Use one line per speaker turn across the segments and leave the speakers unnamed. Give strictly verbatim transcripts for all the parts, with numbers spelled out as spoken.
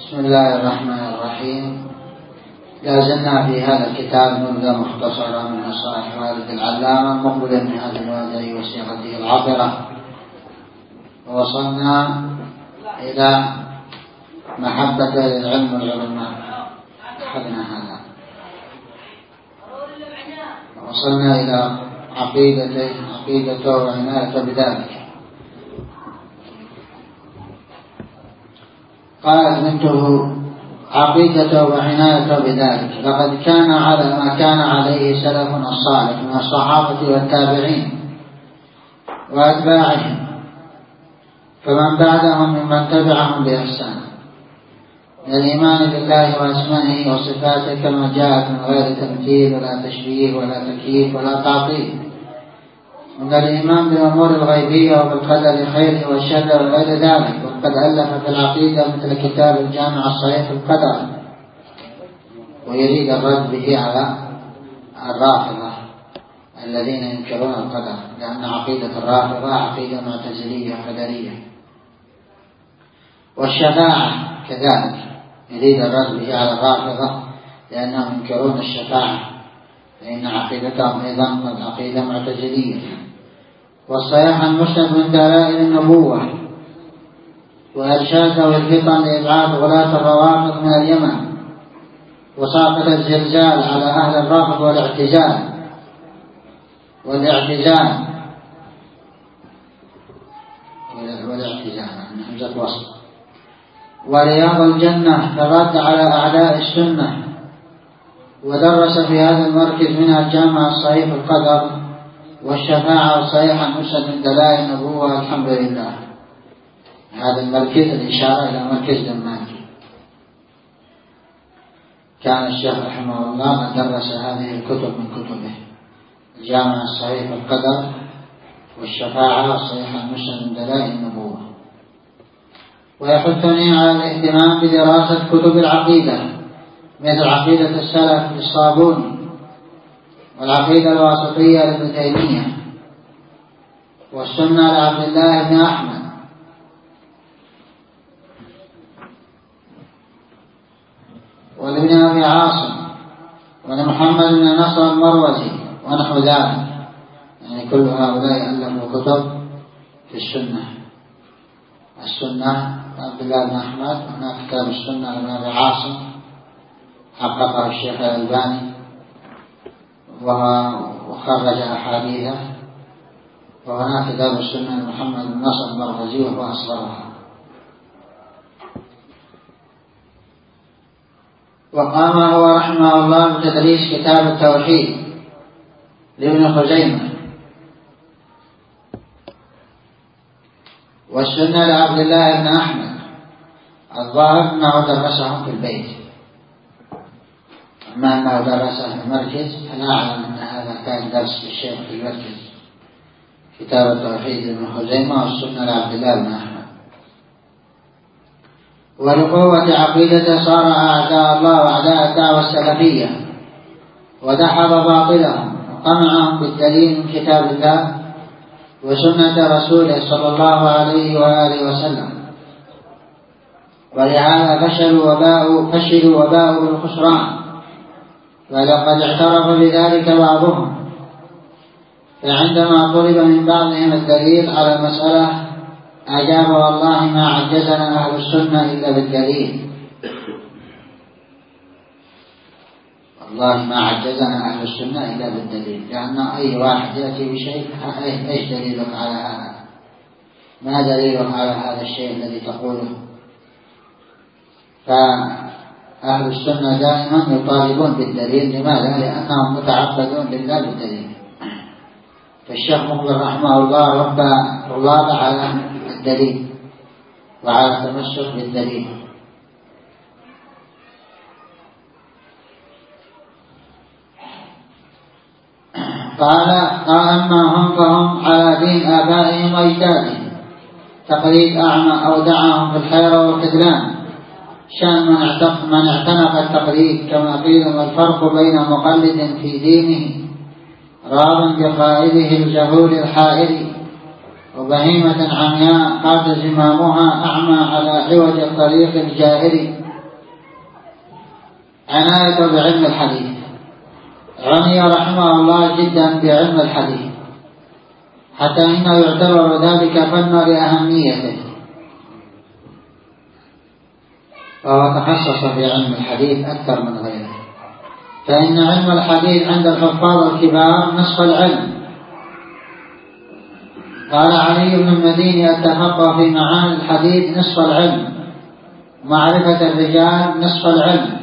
بسم الله الرحمن الرحيم. لا زلنا في هذا الكتاب نبذة مختصرة من نصائح والد العلامة مقبل بن هادي الوادعي وصيغته العطرة، ووصلنا إلى محبة العلم والعلماء. أخذنا هذا، وصلنا إلى عقيدته عقيدته وعنايته بذلك. قالت بنته عقيدته وعنايته بذلك: لقد كان على ما كان عليه سلفنا الصالح من الصحابة والتابعين وأتباعهم، فمن بعدهم ممن تبعهم بإحسان، من الإيمان بالله وأسمائه وصفاته كما جاءت من غير تمثيل ولا تشبيه ولا تكييف ولا تعطيل، من الإيمان بالأمور الغيبية وبالقدر خيره والشر وغير ذلك. وقد ألف في العقيدة مثل كتاب الجامع الصحيح القدر، ويريد الرد به على الرافضة الذين ينكرون القدر، لأن عقيدة الرافضة عقيدة معتزلية قدرية. والشفاعة كذلك يريد الرد به على الرافضة لأنهم ينكرون الشفاعة، فإن عقيدتهم أيضا عقيدة معتزلية. والصحيح المسند من دلائل النبوة وإرشاد ذوي الفطن لإبعاد غلاة الروافض من اليمن، وساقط الزلزال على أهل الرافض والاعتزال والاعتزال والاعتزال من همزة وصل. ورياض الجنة فرد على أعداء السنة، ودرس في هذا المركز منها الجامع الصحيح القدر والشفاعة والصحيح المسند من دلائل النبوة. الحمد لله. هذا المركز الإشارة إلى مركز دمانكي. كان الشيخ رحمه الله قد درس هذه الكتب من كتبه: الجامع الصحيح القدر والشفاعة والصحيح المسند من دلائل النبوة. ويحثني على الاهتمام بدراسة كتب العقيدة مثل عقيدة السلف للصابوني، والعقيدة الواسطية لابن تيمية، والسنة لعبد الله بن أحمد، ولابن أبي عاصم، ولمحمد بن نصر المروزي ونحو ذلك. يعني كل هؤلاء ألفوا كتب في السنة. السنة عبد الله بن أحمد، هناك كتاب السنة لابن أبي عاصم حققه الشيخ الألباني وخرج أحاديثه، وهناك كتاب السنة لمحمد بن نصر المروزي وهو أصغرها. وقام هو رحمه الله بتدريس كتاب التوحيد لابن خزيمة، والسنة لعبد الله بن أحمد. الظاهر أنه درسهم في البيت، أما أنه درسه في المركز فلا أعلم أن هذا كان درس للشيخ في المركز. كتاب التوحيد لابن خزيمة والسنة لعبد الله بن أحمد. ولقوة عقيدته صار أعداء الله وأعداء الدعوة السلفية ودحض باطلهم وقمعهم بالدليل من كتاب الله وسنة رسوله صلى الله عليه وآله وسلم. ولهذا فشلوا وباءوا فشلوا وباءوا بالخسران، ولقد اعترف بذلك بعضهم. فعندما طلب من بعضهم الدليل على المسألة أجاب: والله ما عجزنا أهل السنة إلا بالدليل. والله ما عجزنا أهل السنة إلا بالدليل، لأن أي واحد يأتي بشيء: إيش دليلك على هذا؟ ما دليلك على هذا الشيء الذي تقوله؟ فأهل السنة دائما يطالبون بالدليل. لماذا؟ لأنهم متعبدون لله بالدليل. فالشيخ مقبل رحمه الله ربى طلاب على الدليل وعلى التمسك بالدليل. قال: أما هم فهم على دين آبائهم وأجدادهم، تقليد أعمى أودعهم في الحيرة والخذلان. شأن من اعتنق التقليد كما قيل: والفرق بين مقلد في دينه راض بقائده الجهول الحائر، وبهيمة عمياء قاد زمامها أعمى على عوج الطريق الجائر. عنايته بعلم الحديث، عني رحمه الله جدا بعلم الحديث، حتى إنه يعتبر ذلك فن لأهميته، فهو تخصص في علم الحديث أكثر من غيره. فإن علم الحديث عند الحفاظ الكبار نصف العلم. قال علي بن المديني: التفقه في معاني الحديث نصف العلم، معرفة الرجال نصف العلم.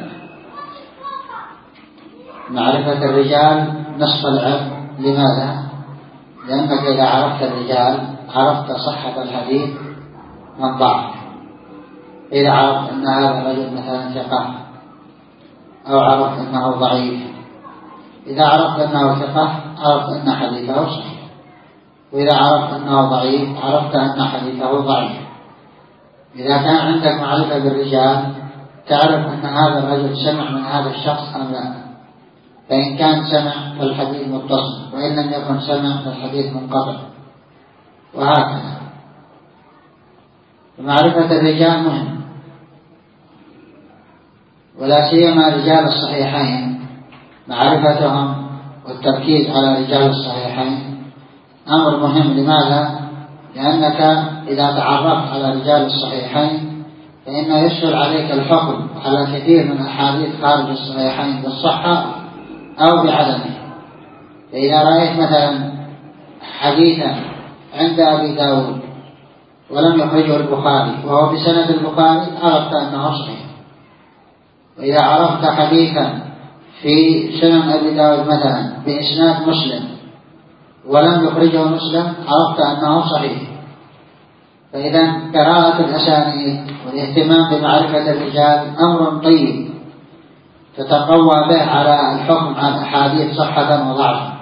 معرفة الرجال نصف العلم. لماذا؟ لأنك إذا عرفت الرجال عرفت صحة الحديث من ضعف. إذا عرفت أن هذا الرجل مثلا ثقة، أو عرفت أنه ضعيف، إذا عرفت أنه ثقة عرفت أن حديثه صحيح، وإذا عرفت أنه ضعيف عرفت أن حديثه ضعيف. إذا كان عندك معرفة بالرجال تعرف أن هذا الرجل سمع من هذا الشخص أم لا، فإن كان سمع فالحديث متصل، وإن لم يكن سمع فالحديث منقطع، وهكذا. معرفة الرجال مهم، ولا سيما رجال الصحيحين، معرفتهم والتركيز على رجال الصحيحين أمر مهم. لماذا؟ لأنك إذا تعرفت على رجال الصحيحين فإنه يسهل عليك الحكم على كثير من الأحاديث خارج الصحيحين بالصحة أو بعدمه. فإذا رأيت مثلا حديثا عند أبي داود ولم يخرجه البخاري وهو بسند البخاري عرفت أنه صحيح، وإذا عرفت حديثا في سنن أبي داود مثلا بإسناد مسلم ولم يخرجه مسلم عرفت أنه صحيح. فإذا قراءة الأسانيد والاهتمام بمعرفة الرجال أمر طيب تتقوى به على الحكم على الأحاديث صحة وضعفا.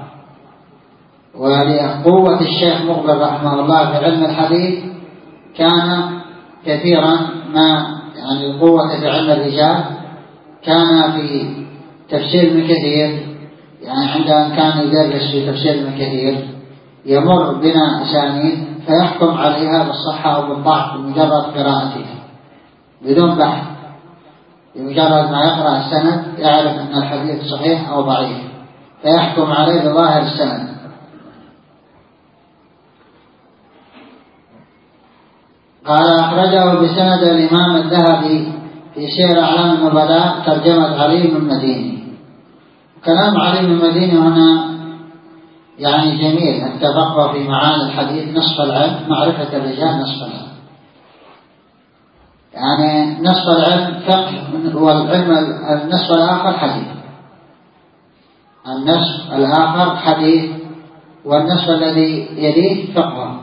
ولقوة الشيخ مقبل رحمه الله في علم الحديث كان كثيرا ما يعني القوة في علم الرجال كان في تفسير ابن كثير، يعني عندما كان يدرس في تفسير ابن كثير يمر بنا أسانيد فيحكم عليها بالصحة أو بالضعف بمجرد قراءتها بدون بحث. بمجرد ما يقرأ السند يعرف أن الحديث صحيح أو ضعيف فيحكم عليه بظاهر السند. قال: أخرجه بسند الإمام الذهبي في سير أعلام النبلاء ترجمة علي بن المديني. كلام علي بن المديني هنا يعني جميل، التفقه في معاني الحديث نصف العلم، معرفة الرجال نصف العلم. يعني نصف العلم فقه، والعلم النصف الآخر حديث. النصف الآخر حديث، والنصف الذي يليه فقه.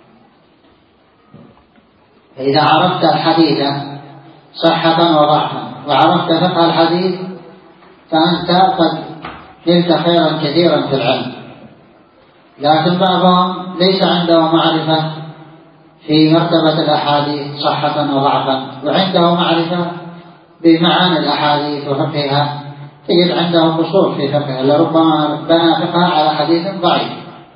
فإذا عرفت الحديث صحة وضعفا وعرفت فقه الحديث فأنت قد نلت خيرا كثيرا في العلم. لكن بعضهم ليس عنده معرفة في مرتبة الأحاديث صحة وضعفا، وعنده معرفة بمعاني الأحاديث وفقهها، تجد عنده قصور في فقهها، لربما بنى فقهها على حديث ضعيف.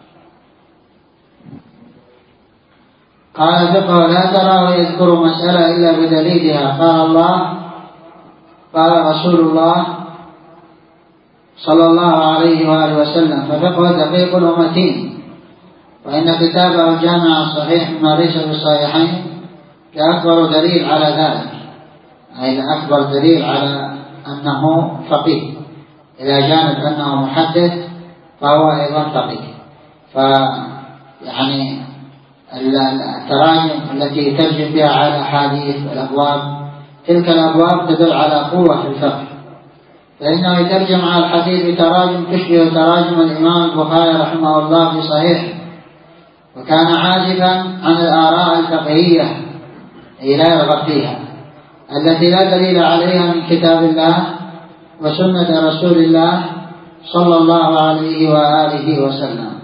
قال: فقه لا تراه يذكر مسألة إلا بدليلها، قال الله قال رسول الله صلى الله عليه وآله وسلم. ففقه دقيق ومتين، وإن كتابه الجامع الصحيح ما ليس بالصحيحين كأكبر دليل على ذلك، أي أكبر دليل على أنه فقيه. إذا جانب أنه محدث فهو أيضا فقيه. فيعني التراجم التي ترجم بها على أحاديث الأبواب، تلك الأبواب تدل على قوة في الفقه، فإنه يترجم على الحديث بتراجم تشبه تراجم الإمام البخاري رحمه الله في صحيح، وكان عاجبا عن الآراء الفقهية أي لا يرغب فيها التي لا دليل عليها من كتاب الله وسنة رسول الله صلى الله عليه وآله وسلم.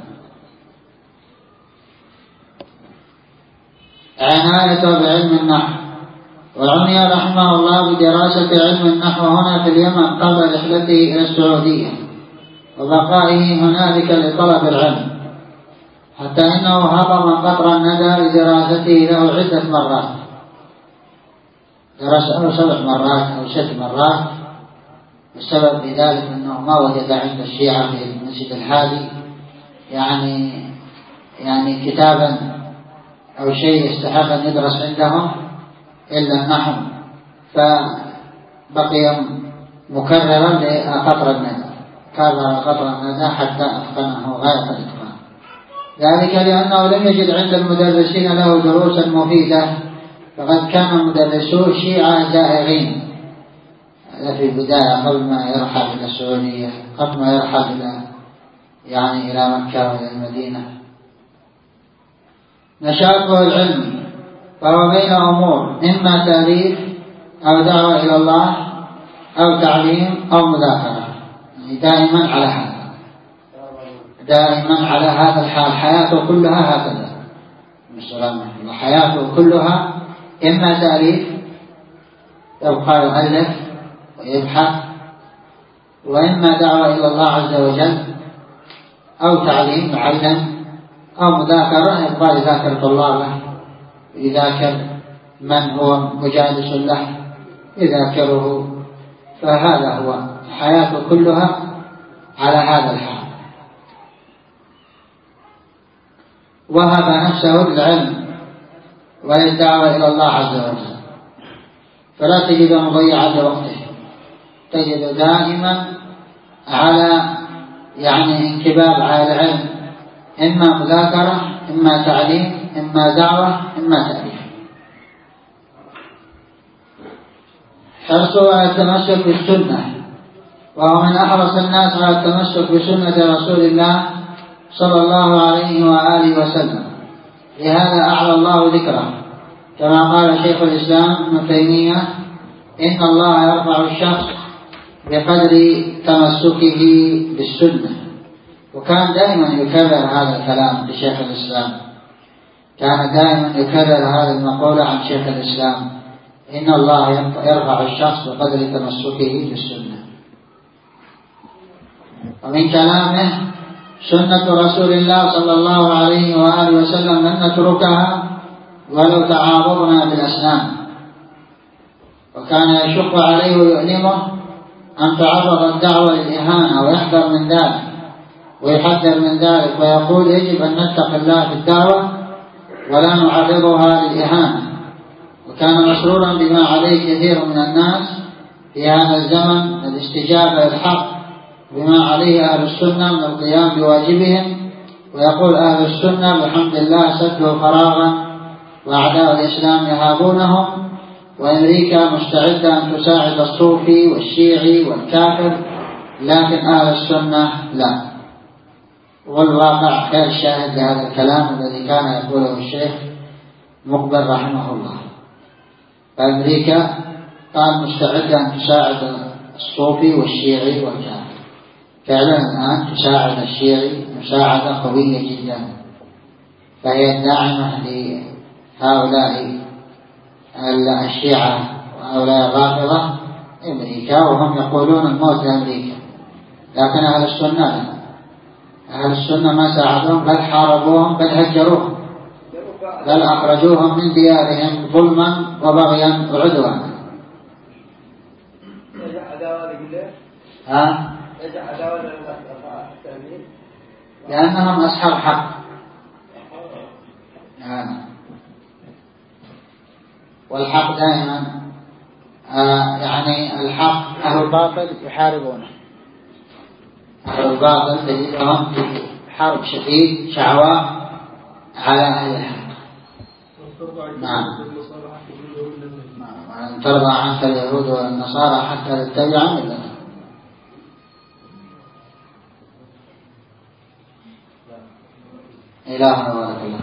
عنايته بعلم النحو، وعني رحمه الله بدراسة علم النحو هنا في اليمن قبل رحلته إلى السعودية وبقائه هنالك لطلب العلم، حتى إنه هضم قطر الندى لدراسته له عدة مرات، درسه سبع مرات أو ست مرات والسبب في ذلك أنه ما وجد عند الشيعة في المسجد الحالي يعني يعني كتابا أو شيء يستحق أن يدرس عندهم إلا النحو، فبقي مكررا لقطر الندى، كرر قطر الندى حتى أتقنه غاية الإتقان. ذلك لأنه لم يجد عند المدرسين له دروسا مفيدة، فقد كان مدرسو الشيعة زائغين. هذا في البداية قبل ما يرحل إلى السعودية، قبل ما يرحل إلى يعني إلى مكة وإلى المدينة. نشاطه العلمي فهو بين أمور، إما تأليف أو دعوة إلى الله أو تعليم أو مذاكرة، يعني دائما على هذا، دائما على هذا الحال، حياته كلها هكذا. حياته كلها إما تأليف يبقى يؤلف ويبحث، وإما دعوة إلى الله عز وجل أو تعليم يعلم، أو مذاكرة يبقى يذاكر طلابه، يذاكر من هو مجالس له يذاكره. فهذا هو حياته كلها على هذا الحال. وهب نفسه للعلم وللدعوة إلى الله عز وجل، فلا تجد مضيعا لوقته، تجد دائما على يعني انكباب على العلم، إما مذاكرة إما تعليم إما دعوة إما تأليف. حرصه على التمسك بالسنة، وهو من أحرص الناس على التمسك بسنة رسول الله صلى الله عليه وآله وسلم، لهذا أعلى الله ذكره، كما قال شيخ الإسلام ابن تيمية: إن الله يرفع الشخص بقدر تمسكه بالسنة. وكان دائما يكرر هذا الكلام لشيخ الإسلام، كان دائما يكرر هذه المقولة عن شيخ الإسلام: إن الله يرفع الشخص بقدر تمسكه بالسنة. ومن كلامه: سنة رسول الله صلى الله عليه وآله وسلم لن نتركها ولو تعاضدنا بالأسنان. وكان يشق عليه ويؤلمه أن تعرض الدعوة للإهانة، ويحذر من ذلك ويحذر من ذلك ويقول: يجب أن نتقي الله في الدعوة ولا نعرضها للإهانة. وكان مسرورا بما عليه كثير من الناس في هذا الزمن، الاستجابة للحق، بما عليه أهل السنة من القيام بواجبهم. ويقول أهل السنة: بحمد الله سدوا فراغا وأعداء الإسلام يهابونهم، وأمريكا مستعدة أن تساعد الصوفي والشيعي والكافر، لكن أهل السنة لا. والواقع غير شاهد لهذا الكلام الذي كان يقوله الشيخ مقبل رحمه الله. فأمريكا قال مستعدة أن تساعد الصوفي والشيعي والكافر، فعلا الآن تساعد الشيعي مساعدة قوية جدا، فهي الداعمة لهؤلاء الشيعة وهؤلاء الرافضة أمريكا، وهم يقولون الموت لأمريكا. لكن أهل السنة لا، أهل السنة ما ساعدوهم، بل حاربوهم، بل هجروهم، بل أخرجوهم من ديارهم ظلما وبغيا وعدوانا. ها؟ لأنهم أصحاب حق. يعني والحق دائما آه يعني الحق، أهل الباطل يحاربونه، أهل الباطل تجدهم في حرب شديد شعواء على أهل الحق. نعم. وأن ترضى عنك اليهود والنصارى حتى تتبع ملتهم. إلهنا بارك الله.